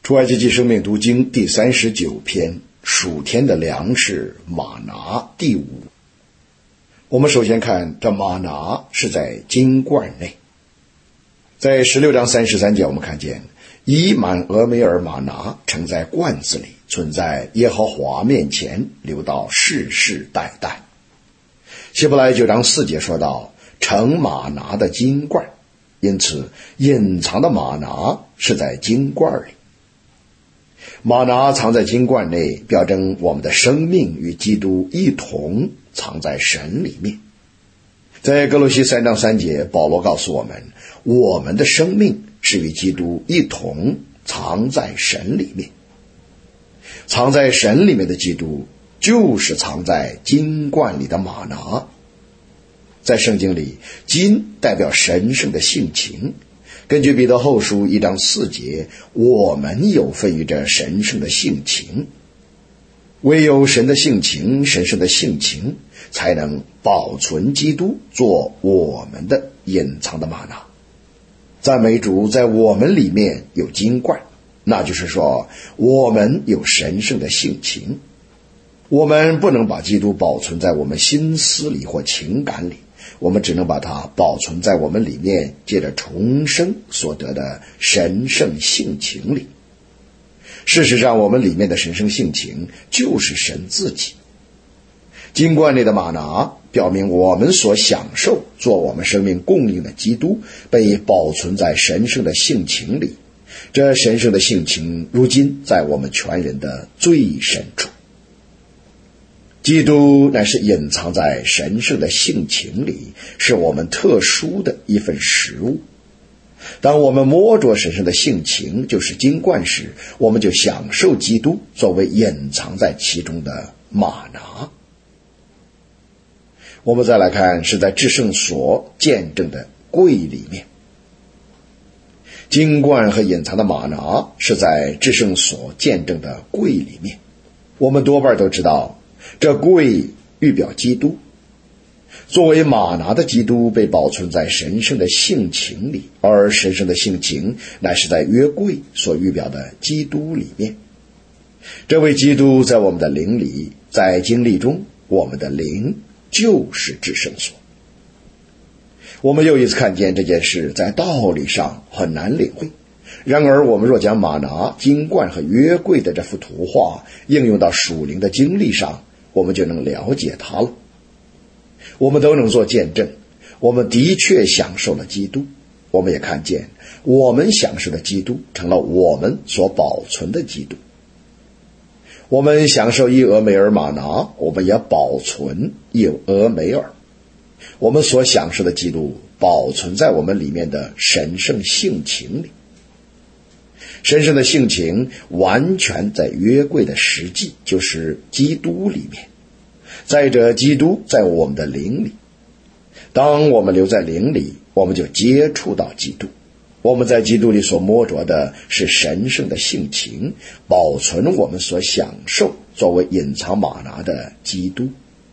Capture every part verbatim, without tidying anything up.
出埃及记生命读经第三十九篇，属天的粮食玛拿第五。我们首先看这玛拿是在金罐内。在十六章三十三节我们看见以满俄梅尔玛拿盛在罐子里，存在耶和华面前，留到世世代代。希伯来九章四节说到盛玛拿的金罐，因此隐藏的玛拿是在金罐里。玛拿藏在金罐内，表征我们的生命与基督一同藏在神里面。在哥罗西三章三节，保罗告诉我们，我们的生命是与基督一同藏在神里面。藏在神里面的基督，就是藏在金罐里的玛拿。在圣经里，金代表神圣的性情。根据彼得后书一章四节，我们有份于这神圣的性情。唯有神的性情，神圣的性情，才能保存基督做我们的隐藏的玛拿。赞美主，在我们里面有金罐，那就是说我们有神圣的性情。我们不能把基督保存在我们心思里或情感里，我们只能把它保存在我们里面借着重生所得的神圣性情里。事实上，我们里面的神圣性情就是神自己。金罐内的玛拿表明我们所享受做我们生命供应的基督被保存在神圣的性情里，这神圣的性情如今在我们全人的最深处。基督乃是隐藏在神圣的性情里，是我们特殊的一份食物。当我们摸着神圣的性情，就是金罐时，我们就享受基督作为隐藏在其中的玛拿。我们再来看是在至圣所见证的柜里面。金罐和隐藏的玛拿是在至圣所见证的柜里面。我们多半都知道这柜预表基督，作为玛拿的基督被保存在神圣的性情里，而神圣的性情乃是在约柜所预表的基督里面。这位基督在我们的灵里，在经历中，我们的灵就是至圣所。我们又一次看见这件事在道理上很难领会，然而我们若将玛拿、金罐和约柜的这幅图画应用到属灵的经历上，我们就能了解它了。我们都能做见证，我们的确享受了基督。我们也看见我们享受的基督成了我们所保存的基督。我们享受以俄梅尔玛拿，我们也保存以俄梅尔。我们所享受的基督保存在我们里面的神圣性情里。神圣的性情完全在约柜的实际，就是基督里面。再者，基督在我们的灵里。当我们留在灵里，我们就接触到基督。我们在基督里所摸着的是神圣的性情，保存我们所享受作为隐藏玛拿的基督。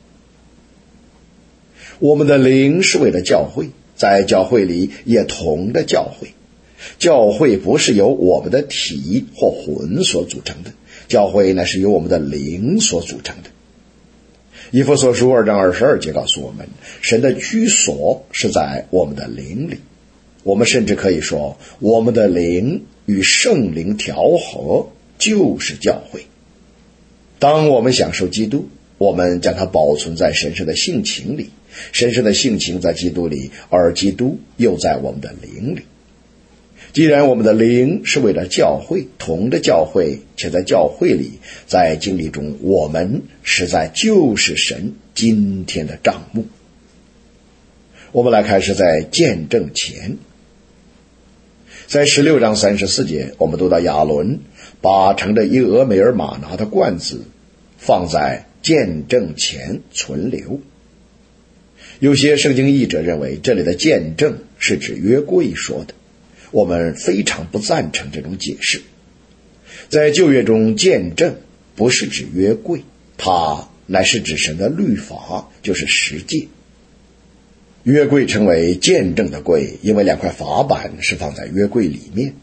我们的灵是为了教会，在教会里也同的教会。教会不是由我们的体或魂所组成的，教会乃是由我们的灵所组成的。以弗所书二章二十二节告诉我们，神的居所是在我们的灵里。我们甚至可以说，我们的灵与圣灵调和，就是教会。当我们享受基督，我们将它保存在神圣的性情里，神圣的性情在基督里，而基督又在我们的灵里。既然我们的灵是为了教会，同的教会，且在教会里，在经历中，我们实在就是神今天的帐幕。我们来看是在见证前。在十六章三十四节，我们读到亚伦把盛着以俄梅尔玛拿的罐子放在见证前存留。有些圣经译者认为这里的见证是指约柜说的，我们非常不赞成这种解释。在旧约中，见证不是指约柜，它乃是指神的律法，就是十诫。约柜称为见证的柜，因为两块法板是放在约柜里面。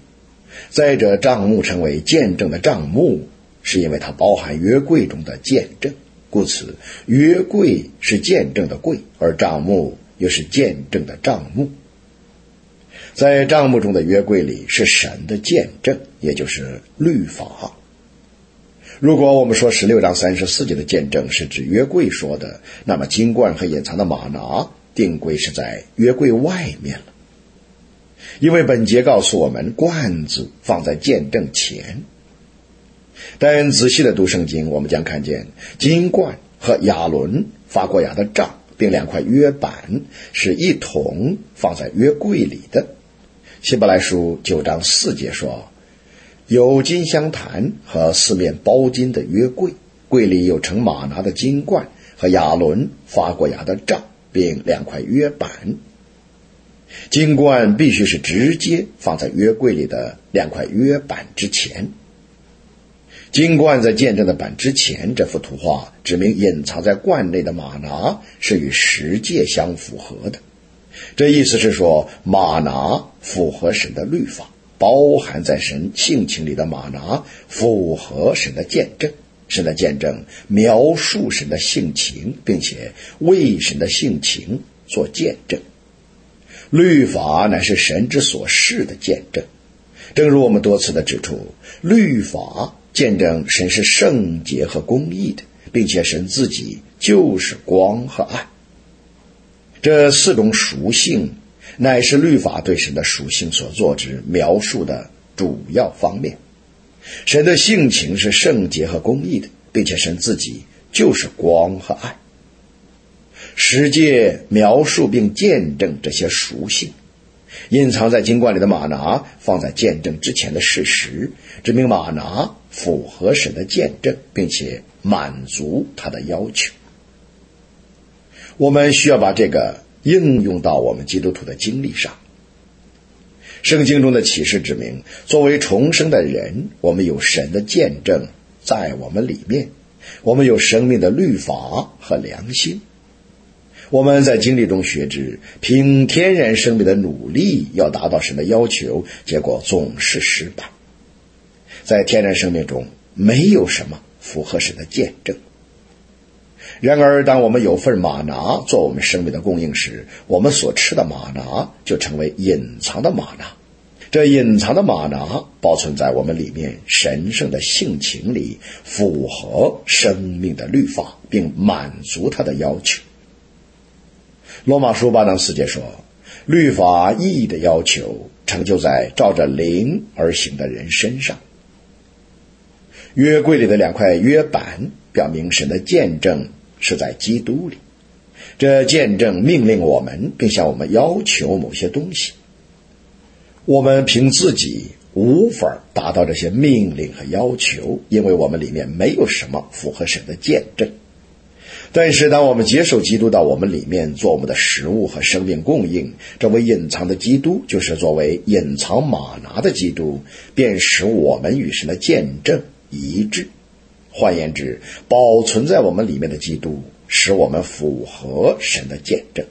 再者，帐幕成为见证的帐幕，是因为它包含约柜中的见证，故此约柜是见证的柜，而帐幕又是见证的帐幕。在帐幕中的约柜里是神的见证，也就是律法。如果我们说十六章三十四节的见证是指约柜说的，那么金冠和隐藏的玛拿定规是在约柜外面了。因为本节告诉我们冠子放在见证前，但仔细的读圣经，我们将看见金冠和亚伦发过芽的杖并两块约板是一同放在约柜里的。希伯来书九章四节说，有金香坛和四面包金的约柜，柜里有盛玛拿的金冠和亚伦发过芽的杖并两块约板。金冠必须是直接放在约柜里的两块约板之前。金冠在见证的板之前，这幅图画指明隐藏在冠内的玛拿是与十诫相符合的。这意思是说，玛拿符合神的律法，包含在神性情里的玛拿符合神的见证。神的见证描述神的性情，并且为神的性情做见证。律法乃是神之所示的见证。正如我们多次的指出，律法见证神是圣洁和公义的，并且神自己就是光和暗。这四种属性乃是律法对神的属性所做之描述的主要方面。神的性情是圣洁和公义的，并且神自己就是光和暗。十诫描述并见证这些属性。隐藏在金冠里的玛拿放在见证之前的事实，指明玛拿符合神的见证，并且满足他的要求。我们需要把这个应用到我们基督徒的经历上。圣经中的启示指明，作为重生的人，我们有神的见证在我们里面，我们有生命的律法和良心。我们在经历中学知，凭天然生命的努力要达到神的要求，结果总是失败。在天然生命中，没有什么符合神的见证。然而，当我们有份玛拿做我们生命的供应时，我们所吃的玛拿就成为隐藏的玛拿。这隐藏的玛拿保存在我们里面神圣的性情里，符合生命的律法，并满足他的要求。罗马书八章四节说，律法义的要求成就在照着灵而行的人身上。约柜里的两块约板表明神的见证是在基督里，这见证命令我们，并向我们要求某些东西。我们凭自己无法达到这些命令和要求，因为我们里面没有什么符合神的见证。但是当我们接受基督到我们里面做我们的食物和生命供应，这位隐藏的基督，就是作为隐藏玛拿的基督，便使我们与神的见证一致。换言之，保存在我们里面的基督使我们符合神的见证。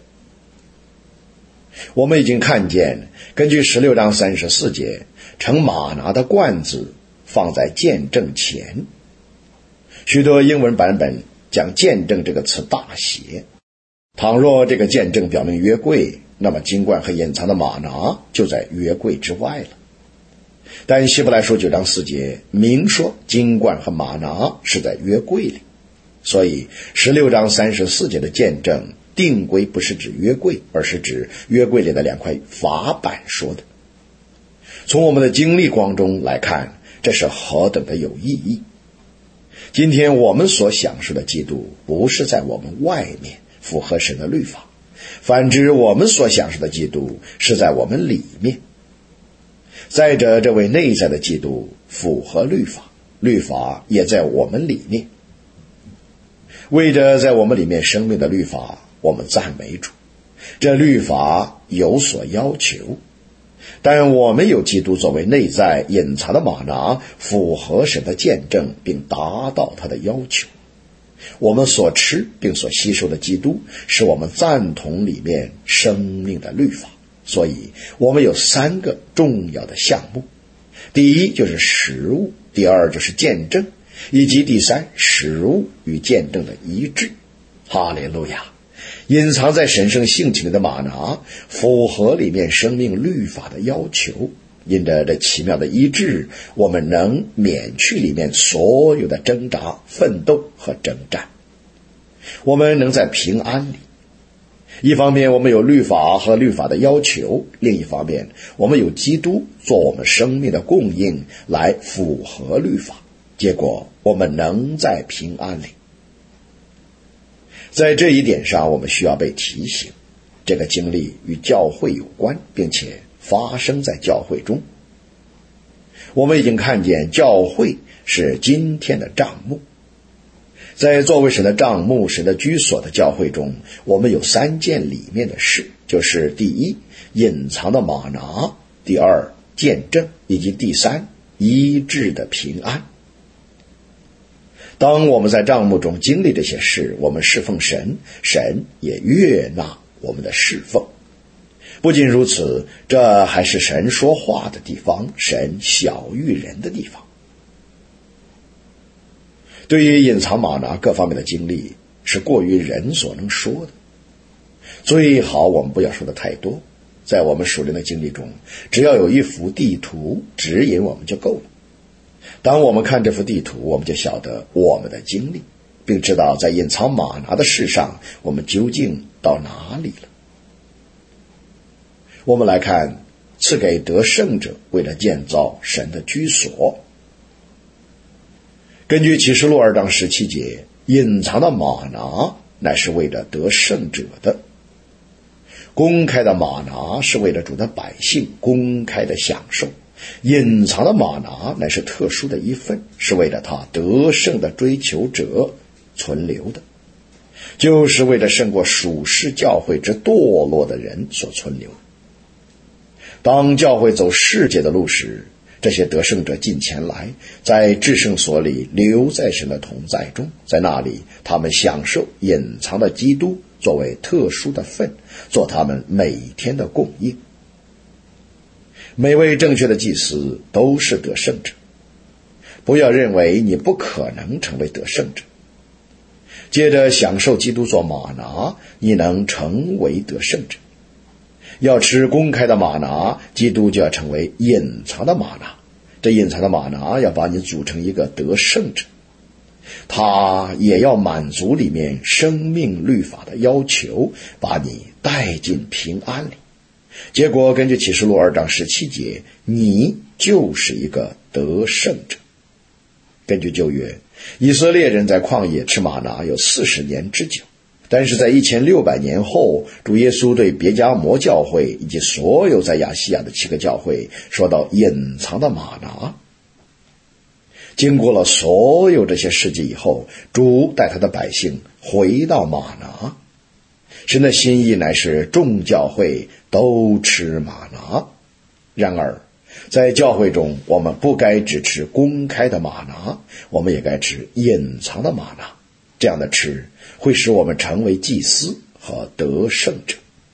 我们已经看见，根据十六章三十四节，盛玛拿的罐子放在见证前。许多英文版本将见证这个词大写。倘若这个见证表明约柜，那么金冠和隐藏的玛拿就在约柜之外了。但希伯来书九章四节明说金冠和玛拿是在约柜里，所以十六章三十四节的见证定规不是指约柜，而是指约柜里的两块法板说的。从我们的经历光中来看，这是何等的有意义。今天我们所享受的基督不是在我们外面符合神的律法，反之我们所享受的基督是在我们里面。再者，这位内在的基督符合律法，律法也在我们里面。为着在我们里面生命的律法，我们赞美主。这律法有所要求，但我们有基督作为内在隐藏的玛拿，符合神的见证，并达到他的要求。我们所吃并所吸收的基督是我们赞同里面生命的律法。所以我们有三个重要的项目。 第一就是食物，第二就是见证，以及第三，食物与见证的一致。哈利路亚！隐藏在神圣性情的玛拿符合里面生命律法的要求，因着这奇妙的医治，我们能免去里面所有的挣扎、奋斗和征战。我们能在平安里，一方面我们有律法和律法的要求，另一方面我们有基督做我们生命的供应来符合律法，结果我们能在平安里。在这一点上，我们需要被提醒，这个经历与教会有关，并且发生在教会中。我们已经看见教会是今天的帐幕，在作为神的帐幕、神的居所的教会中，我们有三件里面的事，就是第一，隐藏的玛拿；第二，见证；以及第三，医治的平安。当我们在帐幕中经历这些事，我们侍奉神，神也悦纳我们的侍奉。不仅如此，这还是神说话的地方，神晓谕人的地方。对于隐藏玛拿各方面的经历，是过于人所能说的，最好我们不要说的太多。在我们属灵的经历中，只要有一幅地图指引我们就够了。当我们看这幅地图，我们就晓得我们的经历，并知道在隐藏玛拿的事上我们究竟到哪里了。我们来看赐给得胜者为了建造神的居所。根据启示录二章十七节，隐藏的玛拿乃是为了得胜者的，公开的玛拿是为了主的百姓公开的享受，隐藏的玛拿乃是特殊的一份，是为了他得胜的追求者存留的，就是为了胜过属世教会之堕落的人所存留的。当教会走世界的路时，这些得胜者进前来，在至圣所里留在神的同在中，在那里他们享受隐藏的基督作为特殊的份，做他们每天的供应。每位正确的祭司都是得胜者，不要认为你不可能成为得胜者。接着享受基督做玛拿，你能成为得胜者。要吃公开的玛拿，基督就要成为隐藏的玛拿。这隐藏的玛拿要把你组成一个得胜者，他也要满足里面生命律法的要求，把你带进平安里。结果根据启示录二章十七节，你就是一个得胜者。根据旧约，以色列人在旷野吃玛拿有四十年之久，但是在一千六百年后，主耶稣对别迦摩教会以及所有在亚细亚的七个教会说到隐藏的玛拿。经过了所有这些事迹以后，主带他的百姓回到玛拿。神的心意乃是众教会都吃玛拿。然而在教会中，我们不该只吃公开的玛拿，我们也该吃隐藏的玛拿。这样的吃会使我们成为祭司和得胜者。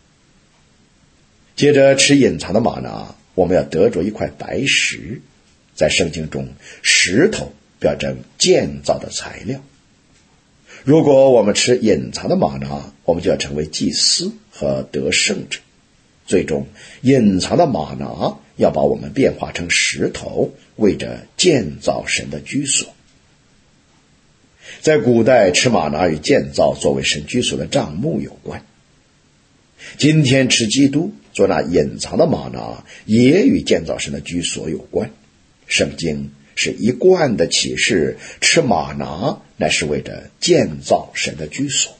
接着吃隐藏的玛拿，我们要得着一块白石。在圣经中，石头表征建造的材料。如果我们吃隐藏的玛拿，我们就要成为祭司和得胜者。最终，隐藏的玛拿要把我们变化成石头，为着建造神的居所。在古代，吃玛拿与建造作为神居所的帐幕有关。今天吃基督做那隐藏的玛拿，也与建造神的居所有关。圣经是一贯的启示，吃玛拿乃是为着建造神的居所。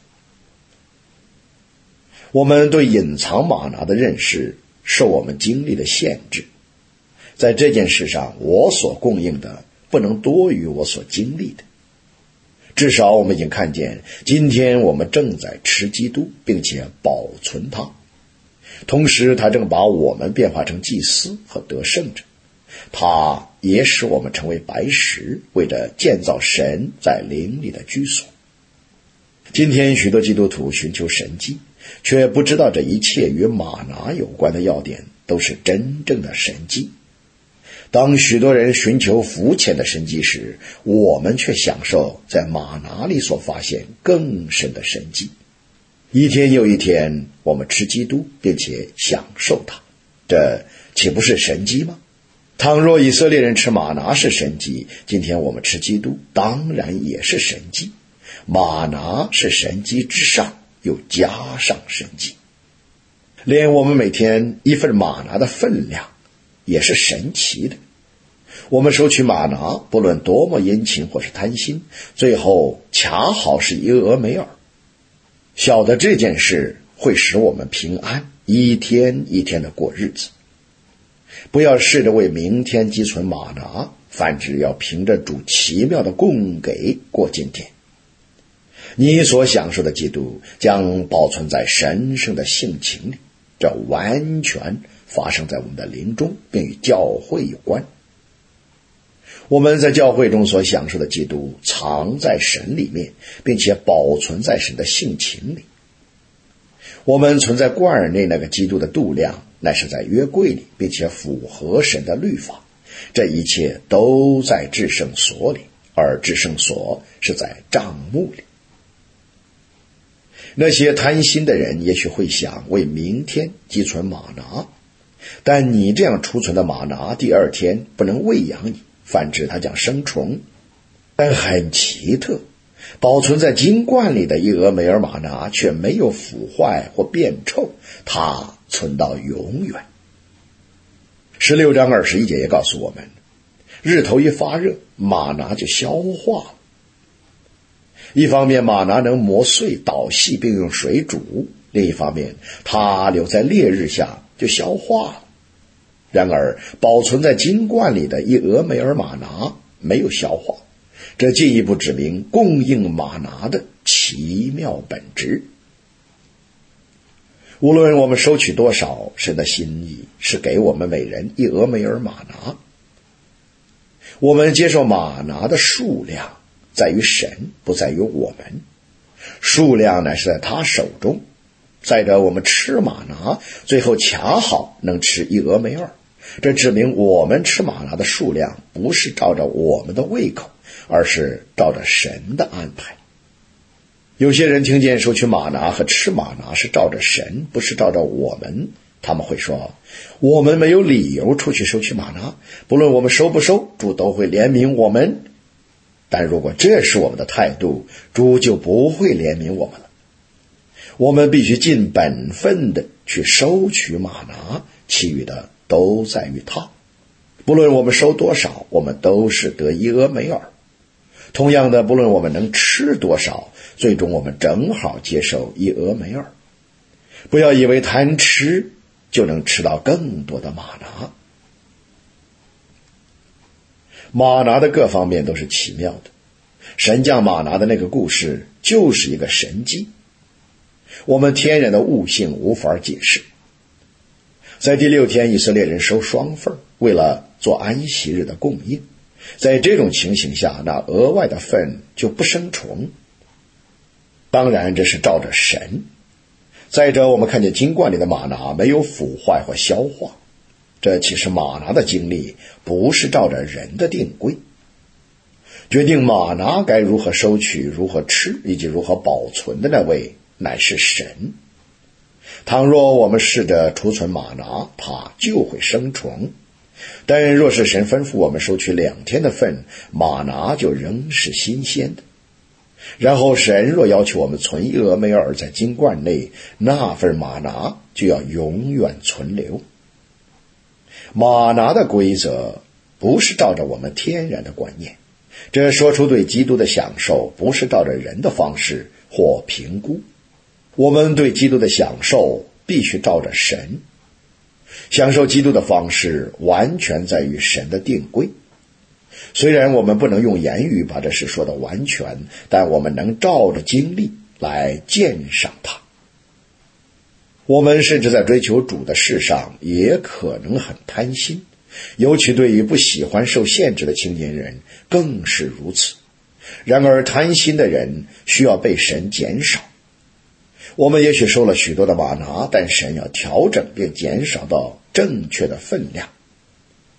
我们对隐藏玛拿的认识受我们经历的限制，在这件事上，我所供应的不能多于我所经历的。至少我们已经看见，今天我们正在吃基督，并且保存它。同时他正把我们变化成祭司和得胜者，他也使我们成为白石，为着建造神在灵里的居所。今天许多基督徒寻求神迹，却不知道这一切与玛拿有关的要点都是真正的神迹。 当许多人寻求肤浅的神迹时，我们却享受在玛拿里所发现更深的神迹。一天又一天，我们吃基督并且享受它，这岂不是神迹吗？倘若以色列人吃玛拿是神迹，今天我们吃基督当然也是神迹。玛拿是神迹之上又加上神迹，连我们每天一份玛拿的分量也是神奇的。我们收取玛拿，不论多么殷勤或是贪心，最后恰好是一俄梅尔。晓得这件事会使我们平安，一天一天的过日子。不要试着为明天积存玛拿，反之要凭着主奇妙的供给过今天。你所享受的基督将保存在神圣的性情里，这完全发生在我们的灵中，并与教会有关。我们在教会中所享受的基督藏在神里面，并且保存在神的性情里。我们存在罐儿内那个基督的度量乃是在约柜里，并且符合神的律法。这一切都在至圣所里，而至圣所是在帐幕里。那些贪心的人也许会想为明天积存玛拿，但你这样储存的玛拿第二天不能喂养你，反之它将生虫。但很奇特，保存在金罐里的一俄梅尔玛拿却没有腐坏或变臭，它存到永远。十六章二十一节也告诉我们，日头一发热，玛拿就消化了。一方面玛拿能磨碎捣细并用水煮，另一方面它留在烈日下就消化了。然而保存在金罐里的一俄梅尔玛拿没有消化，这进一步指明供应玛拿的奇妙本质。无论我们收取多少，神的心意是给我们每人一俄梅尔玛拿。我们接受玛拿的数量在于神，不在于我们，数量乃是在他手中。再者，我们吃玛拿，最后恰好能吃一俄梅尔，这指明我们吃玛拿的数量不是照着我们的胃口，而是照着神的安排。有些人听见收取玛拿和吃玛拿是照着神，不是照着我们，他们会说，我们没有理由出去收取玛拿，不论我们收不收，主都会怜悯我们。但如果这是我们的态度，主就不会怜悯我们了。我们必须尽本分的去收取玛拿，其余的都在于他。不论我们收多少，我们都是得一俄梅尔。同样的，不论我们能吃多少，最终我们正好接受一俄梅尔。不要以为贪吃就能吃到更多的玛拿。玛拿的各方面都是奇妙的，神降玛拿的那个故事就是一个神迹，我们天然的悟性无法解释。在第六天，以色列人收双份，为了做安息日的供应。在这种情形下，那额外的份就不生虫。当然这是照着神。再者，我们看见金罐里的玛拿没有腐坏或消化，这其实玛拿的经历不是照着人的定规。决定玛拿该如何收取、如何吃以及如何保存的那位乃是神。倘若我们试着储存玛拿，它就会生虫。但若是神吩咐我们收取两天的份，玛拿就仍是新鲜的。然后神若要求我们存一俄梅尔在金罐内，那份玛拿就要永远存留。玛拿的规则不是照着我们天然的观念，这说出对基督的享受不是照着人的方式或评估。我们对基督的享受必须照着神。享受基督的方式完全在于神的定规。虽然我们不能用言语把这事说得完全，但我们能照着经历来鉴赏它。我们甚至在追求主的事上也可能很贪心，尤其对于不喜欢受限制的青年人更是如此。然而贪心的人需要被神减少。我们也许收了许多的玛拿，但神要调整并减少到正确的分量。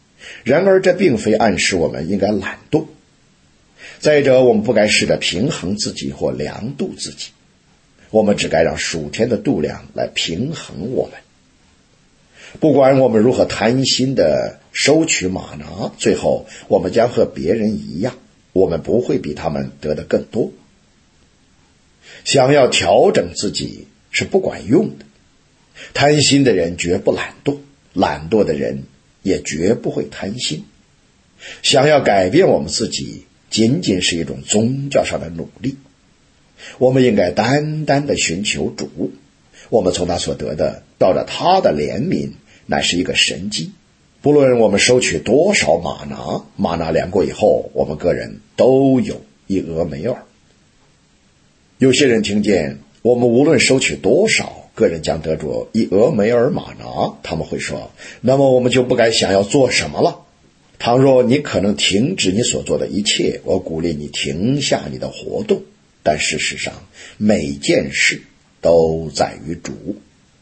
然而这并非暗示我们应该懒惰。再者，我们不该试着平衡自己或量度自己，我们只该让属天的度量来平衡我们。不管我们如何贪心地收取玛拿，最后我们将和别人一样，我们不会比他们得的更多。想要调整自己是不管用的，贪心的人绝不懒惰，懒惰的人也绝不会贪心。想要改变我们自己，仅仅是一种宗教上的努力。我们应该单单地寻求主，我们从他所得的，照着他的怜悯，乃是一个神迹。不论我们收取多少玛拿，玛拿量过以后，我们个人都有一俄梅尔。有些人听见我们无论收取多少，个人将得着一俄梅尔玛拿，他们会说，那么我们就不该想要做什么了。倘若你可能停止你所做的一切，我鼓励你停下你的活动，但事实上每件事都在于主。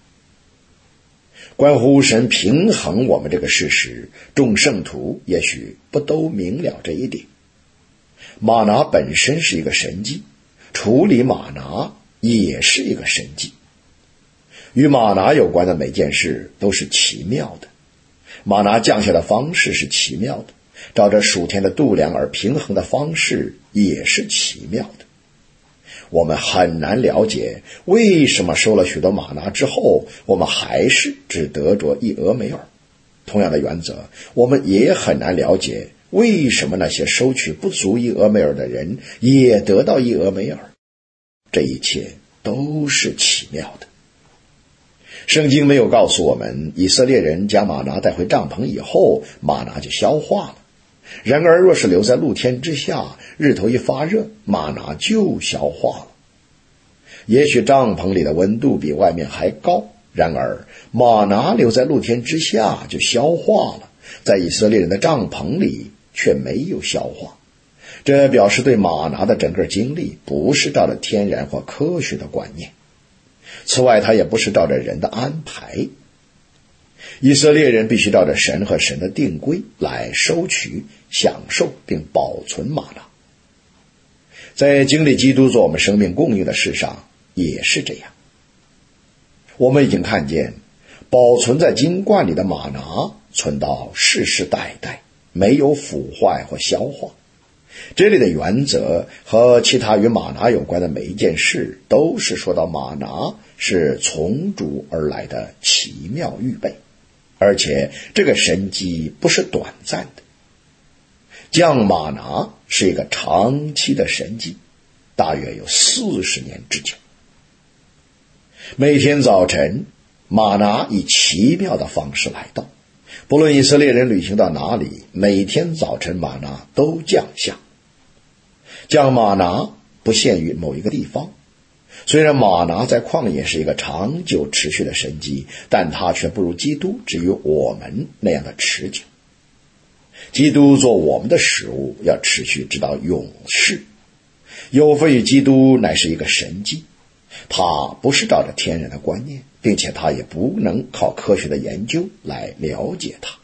关乎神平衡我们这个事实，众圣徒也许不都明了这一点。玛拿本身是一个神迹，处理玛拿也是一个神迹。与玛拿有关的每件事都是奇妙的，玛拿降下的方式是奇妙的，照着属天的度量而平衡的方式也是奇妙的。我们很难了解为什么收了许多玛拿之后，我们还是只得着一俄梅尔。同样的原则，我们也很难了解为什么那些收取不足一俄梅尔的人也得到一俄梅尔。这一切都是奇妙的。圣经没有告诉我们，以色列人将玛拿带回帐篷以后，玛拿就消化了。然而若是留在露天之下，日头一发热，玛拿就消化了。也许帐篷里的温度比外面还高，然而玛拿留在露天之下就消化了，在以色列人的帐篷里却没有消化。这表示对玛拿的整个经历不是照着天然或科学的观念，此外它也不是照着人的安排。以色列人必须照着神和神的定规来收取、享受并保存玛拿。在经历基督做我们生命供应的事上也是这样。我们已经看见保存在金罐里的玛拿存到世世代代，没有腐坏或消化。这里的原则和其他与玛拿有关的每一件事都是说到玛拿是从主而来的奇妙预备，而且这个神迹不是短暂的。降玛拿是一个长期的神迹，大约有四十年之久。每天早晨，玛拿以奇妙的方式来到，不论以色列人旅行到哪里，每天早晨玛拿都降下。降玛拿不限于某一个地方，虽然玛拿在旷野是一个长久持续的神迹，但它却不如基督至于我们那样的持久。基督做我们的食物，要持续直到永世。有份于基督乃是一个神迹，它不是照着天然的观念，并且它也不能靠科学的研究来了解它。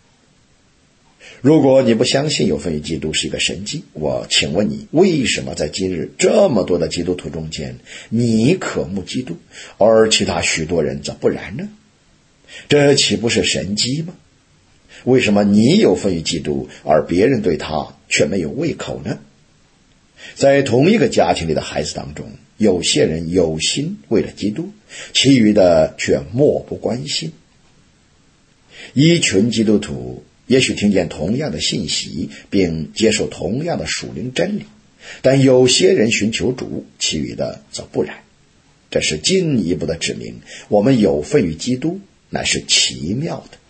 如果你不相信有份于基督是一个神迹，我请问你，为什么在今日这么多的基督徒中间，你渴慕基督，而其他许多人则不然呢？这岂不是神迹吗？为什么你有份于基督，而别人对他却没有胃口呢？在同一个家庭里的孩子当中，有些人有心为了基督，其余的却漠不关心。一群基督徒也许听见同样的信息，并接受同样的属灵真理，但有些人寻求主，其余的则不然。这是进一步的指明，我们有份于基督乃是奇妙的。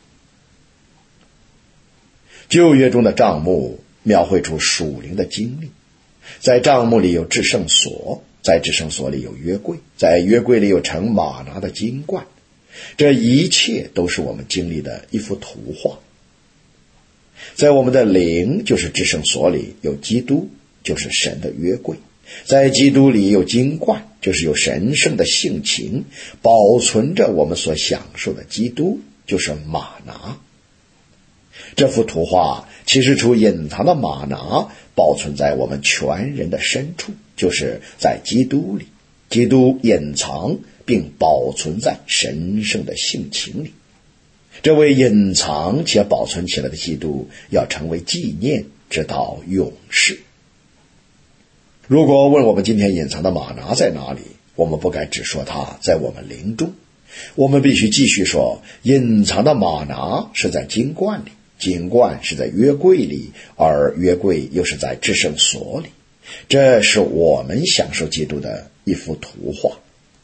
旧约中的帐幕描绘出属灵的经历，在帐幕里有至圣所，在至圣所里有约柜，在约柜里有盛玛拿的金罐，这一切都是我们经历的一幅图画。在我们的灵就是至圣所里有基督，就是神的约柜，在基督里有金罐，就是有神圣的性情，保存着我们所享受的基督，就是玛拿。 这幅图画启示出隐藏的玛拿保存在我们全人的深处，就是在基督里。基督隐藏并保存在神圣的性情里。这位隐藏且保存起来的基督要成为纪念，直到永世。如果问我们今天隐藏的玛拿在哪里，我们不该只说它在我们灵中，我们必须继续说，隐藏的玛拿是在金罐里，金罐是在约柜里，而约柜又是在至圣所里。这是我们享受基督的一幅图画。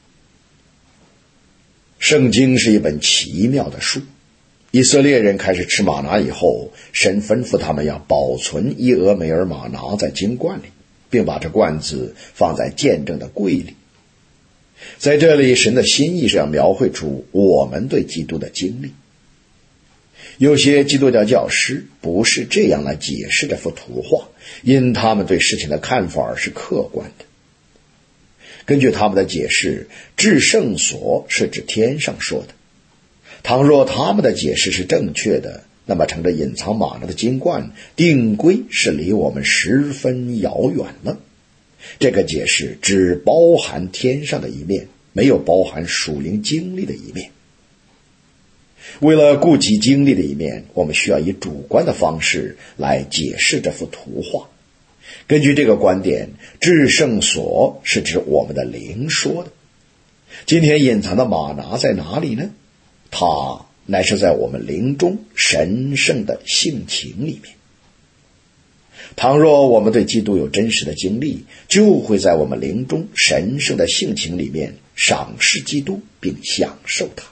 圣经是一本奇妙的书。以色列人开始吃玛拿以后，神吩咐他们要保存伊俄梅尔玛拿在金罐里，并把这罐子放在见证的柜里。在这里，神的心意是要描绘出我们对基督的经历。有些基督教教师不是这样来解释这幅图画，因他们对事情的看法是客观的。根据他们的解释，至圣所是指天上说的。倘若他们的解释是正确的，那么乘着隐藏玛拿的金罐，定规是离我们十分遥远了。这个解释只包含天上的一面，没有包含属灵经历的一面。为了顾及经历的一面，我们需要以主观的方式来解释这幅图画。根据这个观点，至圣所是指我们的灵说的。今天隐藏的玛拿在哪里呢？它乃是在我们灵中神圣的性情里面。倘若我们对基督有真实的经历，就会在我们灵中神圣的性情里面赏识基督并享受它。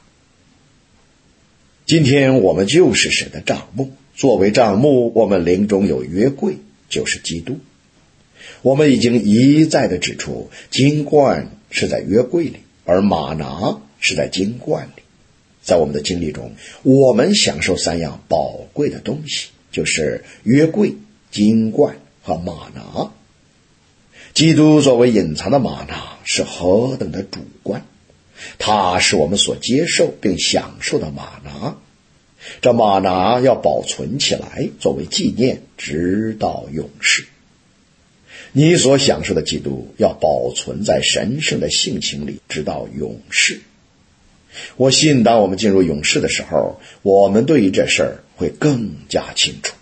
今天我们就是神的帐幕，作为帐幕，我们灵中有约柜，就是基督。我们已经一再的指出，金罐是在约柜里，而玛拿是在金罐里。在我们的经历中，我们享受三样宝贵的东西，就是约柜、金罐和玛拿。基督作为隐藏的玛拿是何等的主观，它是我们所接受并享受的玛拿。这玛拿要保存起来，作为纪念，直到永世。你所享受的基督要保存在神圣的性情里，直到永世。我信当我们进入永世的时候，我们对于这事儿会更加清楚。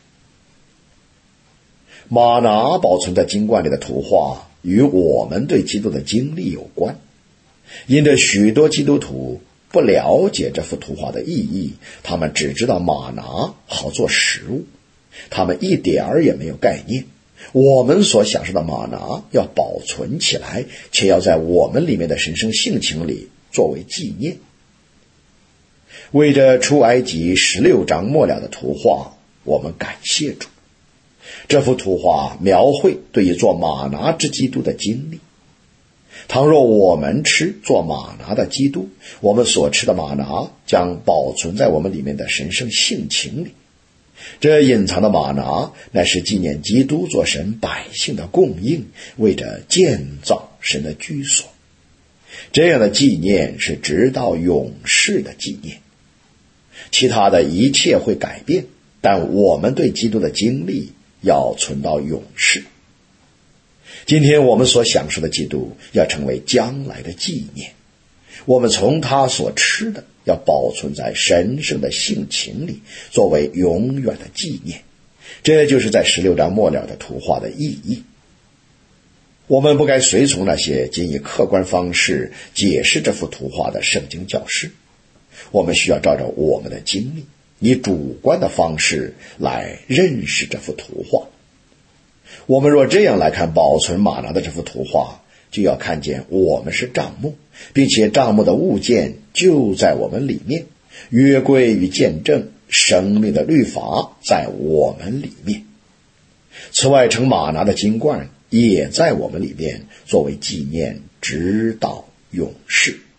玛拿保存在金罐里的图画与我们对基督的经历有关。因着许多基督徒不了解这幅图画的意义，他们只知道玛拿好做食物，他们一点儿也没有概念。我们所享受的玛拿要保存起来，且要在我们里面的神圣性情里作为纪念。为着出埃及十六章末了的图画，我们感谢主。这幅图画描绘对于做玛拿之基督的经历。倘若我们吃做玛拿的基督，我们所吃的玛拿将保存在我们里面的神圣性情里。这隐藏的玛拿乃是纪念基督做神百姓的供应，为着建造神的居所。这样的纪念是直到永世的纪念。其他的一切会改变，但我们对基督的经历要存到永世。今天我们所享受的基督要成为将来的纪念，我们从他所吃的要保存在神圣的性情里，作为永远的纪念。这就是在十六章末了的图画的意义。我们不该随从那些仅以客观方式解释这幅图画的圣经教师，我们需要照着我们的经历，以主观的方式来认识这幅图画。我们若这样来看保存玛拿的这幅图画，就要看见我们是帐幕，并且帐幕的物件就在我们里面，约柜与见证生命的律法在我们里面。此外，盛玛拿的金罐也在我们里面，作为纪念直到永世。